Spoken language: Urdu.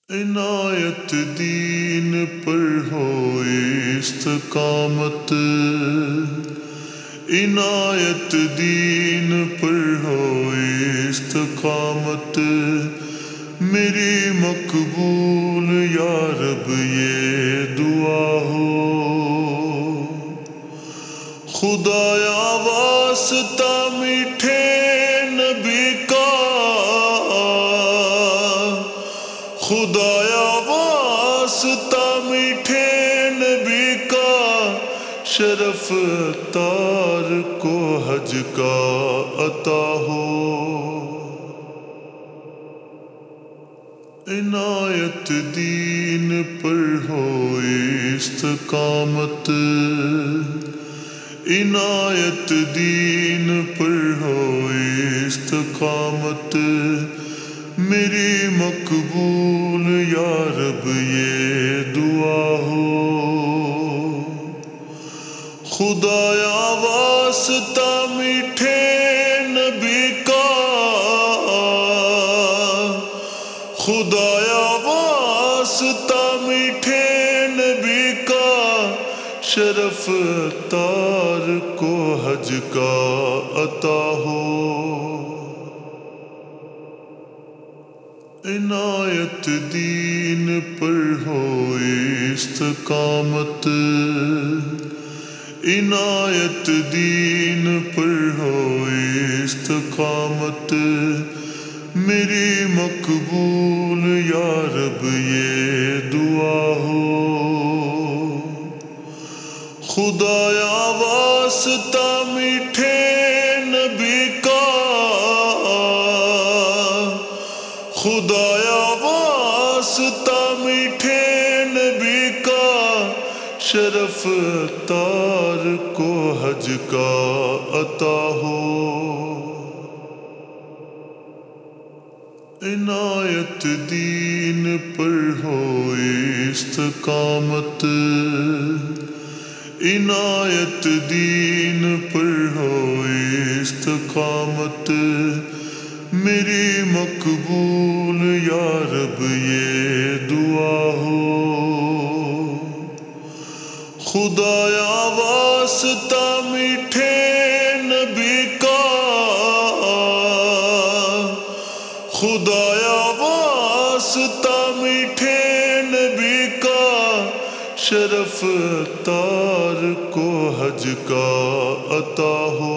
عنایت دین پر ہو استقامت، عنایت دین پر ہو استقامت، میری مقبول یا رب یہ دعا ہو۔ خدایا واسطہ میٹھے نبی کا، خدایا واسطہ میٹھے نبی کا، شرف تار کو حج کا عطا ہو۔ عنایت دین پر ہو استقامت، عنایت دین پر ہو استقامت، میری مقبول یا رب یہ دعا ہو۔ خدایا واسطہ میٹھے نبی کا، خدایا واسطہ میٹھے نبی کا، شرف تار کو حج کا عطا ہو۔ عنایت دین پر ہو استقامت، عنایت دین پر ہو استقامت، میری مقبول یا رب یہ دعا ہو۔ خدایا واسطہ میٹھے نبی کا، خدایا واسطہ میٹھے نبی کا، شرف تار کو حج کا عطا ہو۔ عنایت دین پر ہو استقامت، عنایت دین پر ہو استقامت، میری مقبول یا رب یہ دعا ہو۔ خدایا واسطہ میٹھے نبی کا، خدایا واسطہ میٹھے نبی کا، شرف تار کو حج کا عطا ہو۔